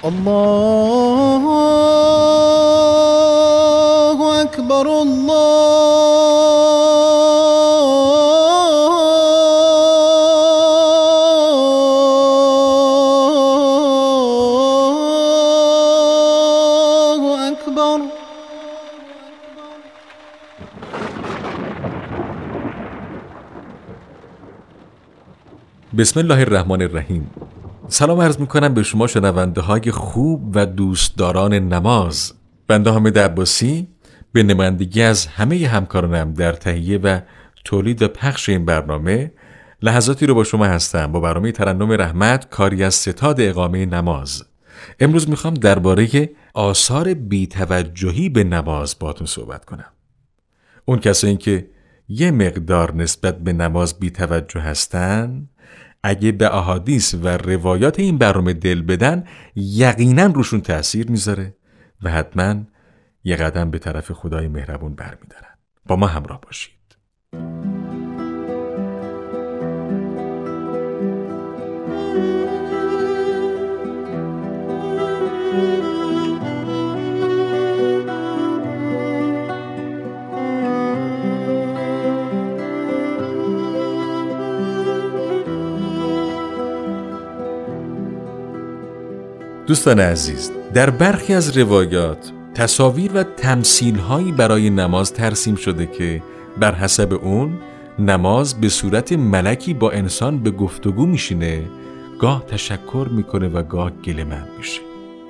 الله اکبر الله اکبر. بسم الله الرحمن الرحیم. سلام عرض میکنم به شما شنونده های خوب و دوستداران نماز. بنده حامد عباسی به نمایندگی از همه همکارانم در تهیه و تولید و پخش این برنامه لحظاتی رو با شما هستم با برنامه ترنم رحمت، کاری از ستاد اقامه نماز. امروز میخوام درباره آثار بی‌توجهی به نماز باهاتون صحبت کنم. اون کسایی که یه مقدار نسبت به نماز بی‌توجه هستن، اگه به احادیث و روایات این برنامه دل بدن، یقینا روشون تأثیر میذاره و حتما یه قدم به طرف خدای مهربون برمیدارن. با ما همراه باشید. دوستان عزیز، در برخی از روایات تصاویر و تمثیل‌هایی برای نماز ترسیم شده که بر حسب اون نماز به صورت ملکی با انسان به گفتگو میشینه، گاه تشکر میکنه و گاه گله‌مند میشه.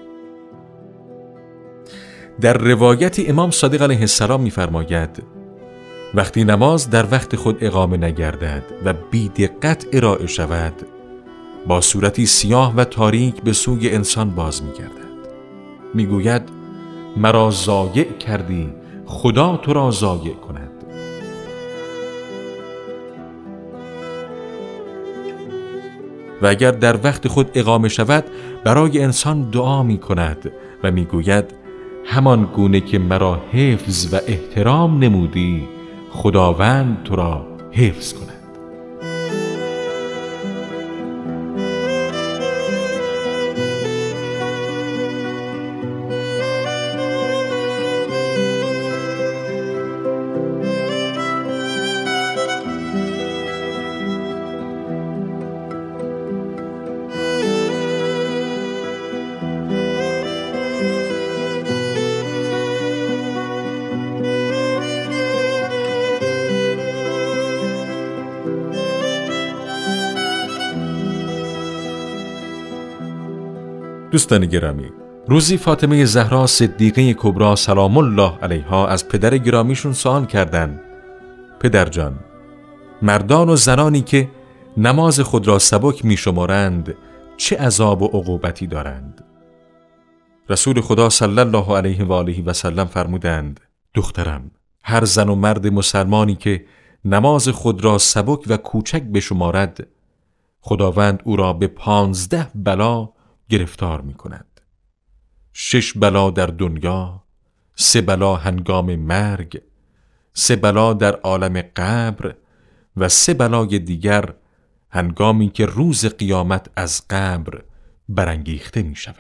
در روایت امام صادق علیه السلام میفرماید وقتی نماز در وقت خود اقامه نگردد و بی دقت ارائه شود، با صورتی سیاه و تاریک به سوی انسان باز می‌گردد. میگوید مرا ضایع کردی، خدا تو را ضایع کند. و اگر در وقت خود اقامه شود، برای انسان دعا می‌کند و میگوید همان گونه که مرا حفظ و احترام نمودی، خداوند تو را حفظ کند. دوستان گرامی، روزی فاطمه زهرا صدیقه کبری سلام الله علیها از پدر گرامیشون سوال کردند: پدر جان، مردان و زنانی که نماز خود را سبک می شمارند چه عذاب و عقوبتی دارند؟ رسول خدا صلی الله علیه و آله و سلم فرمودند: دخترم، هر زن و مرد مسلمانی که نماز خود را سبک و کوچک بشمارد، خداوند او را به 15 بلا گرفتار می کند. 6 بلا در دنیا، 3 بلا هنگام مرگ، 3 بلا در عالم قبر و 3 بلای دیگر هنگامی که روز قیامت از قبر برانگیخته می شود.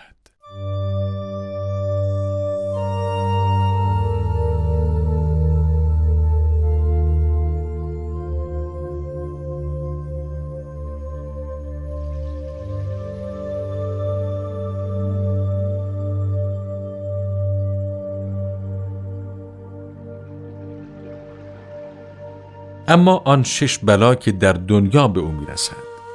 اما آن 6 بلا که در دنیا به او میرسد: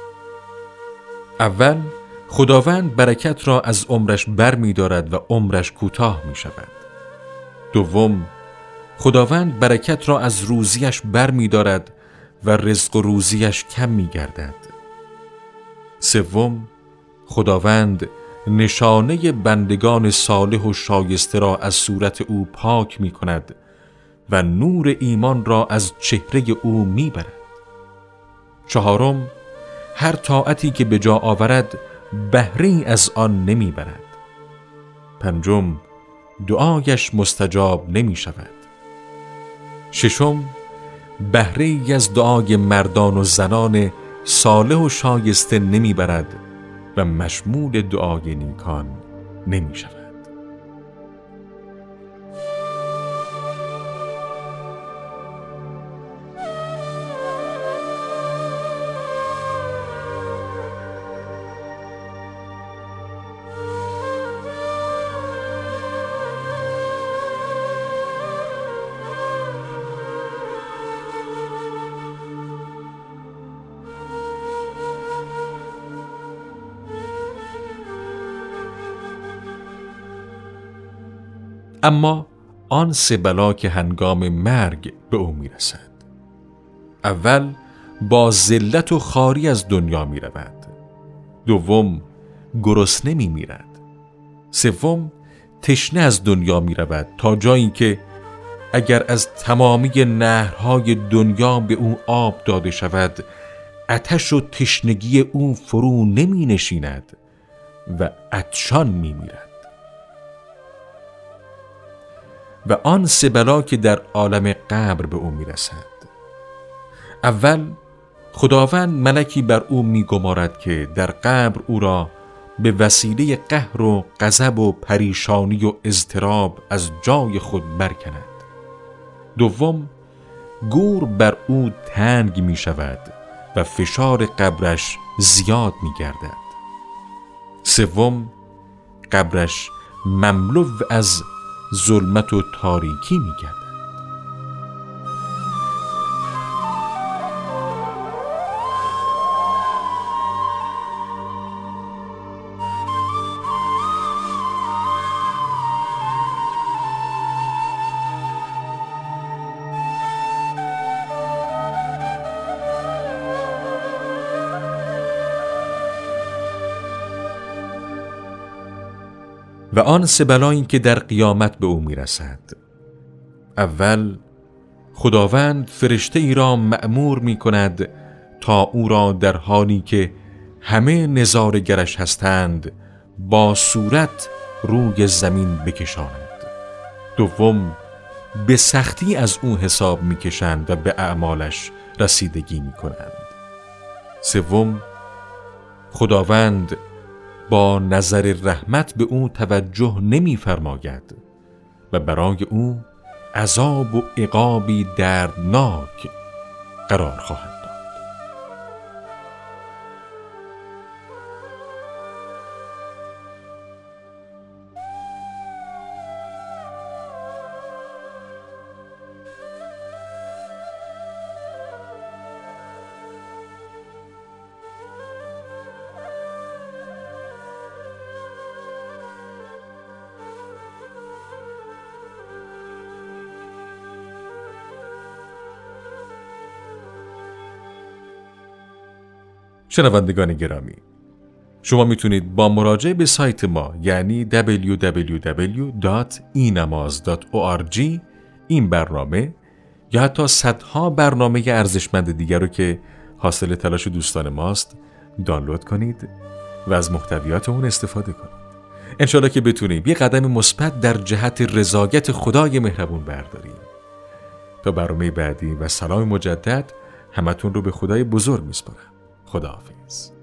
اول، خداوند برکت را از عمرش بر می دارد و عمرش کوتاه می شود. دوم، خداوند برکت را از روزیش بر می دارد و رزق و روزیش کم می گردد. سوم، خداوند نشانه بندگان صالح و شایسته را از صورت او پاک می کند و نور ایمان را از چهره او می برد. چهارم، هر طاعتی که به جا آورد بهره‌ای از آن نمی برد. پنجم، دعایش مستجاب نمی شود. ششم، بهره‌ای از دعای مردان و زنان صالح و شایسته نمی برد و مشمول دعای نیکان نمی شود. اما آن سه بلا که هنگام مرگ به او می رسد. اول با ذلت و خواری از دنیا می رود. دوم گرسنه می میرد. سوم تشنه از دنیا می رود تا جایی که اگر از تمامی نهرهای دنیا به او آب داده شود آتش و تشنگی او فرو نمی نشیند و عطشان می میرد. و آن سه بلا که در عالم قبر به او می رسد. اول خداوند ملکی بر او می گمارد که در قبر او را به وسیله قهر و غضب و پریشانی و اضطراب از جای خود برکند. دوم گور بر او تنگ می شود و فشار قبرش زیاد می گردد. سوم قبرش مملو از ظلمت و تاریکی می گردد. و آن سه بلایی که در قیامت به او می رسد. اول خداوند فرشته ای را مأمور می کند تا او را در حالی که همه نظاره‌گرش هستند با صورت روی زمین بکشاند. دوم به سختی از او حساب می کشند و به اعمالش رسیدگی می کنند. سوم خداوند با نظر رحمت به او توجه نمی فرماید و برای او عذاب و عقابی دردناک قرار خواهد داد. شنوندگان گرامی، شما میتونید با مراجعه به سایت ما یعنی www.inamaz.org این برنامه یا حتی صدها برنامه ارزشمند دیگر رو که حاصل تلاش دوستان ماست دانلود کنید و از محتویات اون استفاده کنید. انشالله که بتونیم یه قدم مثبت در جهت رضایت خدای مهربون برداریم. تا برنامه بعدی و سلام مجدد همتون رو به خدای بزرگ میسپارم. خداحافظ.